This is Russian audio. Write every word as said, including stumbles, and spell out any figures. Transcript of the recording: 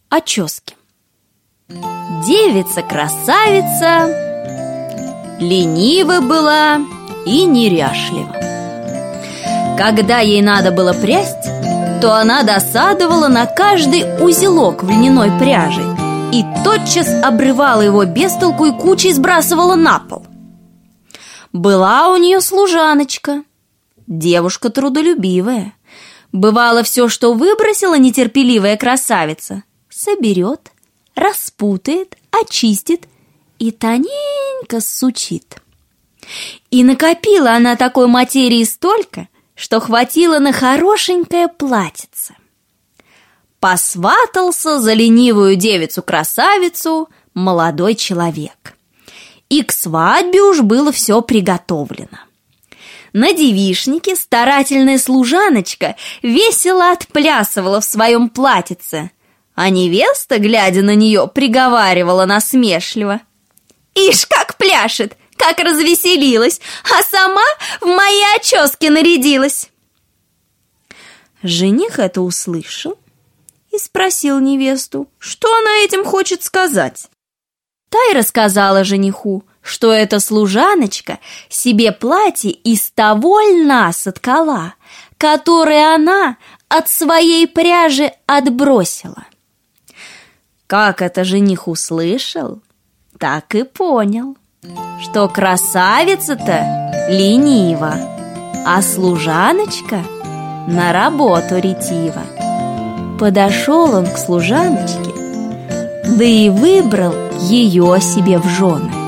Очески. Девица-красавица ленива была и неряшлива. Когда ей надо было прясть, то она досадовала на каждый узелок в льняной пряжи и тотчас обрывала его без толку и кучей сбрасывала на пол. Была у нее служаночка, девушка трудолюбивая. Бывало, все, что выбросила нетерпеливая красавица, соберет, распутает, очистит и тоненько сучит. И накопила она такой материи столько, что хватило на хорошенькое платьице. Посватался за ленивую девицу-красавицу молодой человек. И к свадьбе уж было все приготовлено. На девичнике старательная служаночка весело отплясывала в своем платьице, а невеста, глядя на нее, приговаривала насмешливо: «Ишь, как пляшет, как развеселилась, а сама в мои очески нарядилась!» Жених это услышал и спросил невесту, что она этим хочет сказать. Та и рассказала жениху, что эта служаночка себе платье из того льна соткала, которое она от своей пряжи отбросила. Как это жених услышал, так и понял, что красавица-то ленива, а служаночка на работу ретива. Подошел он к служаночке, да и выбрал ее себе в жены.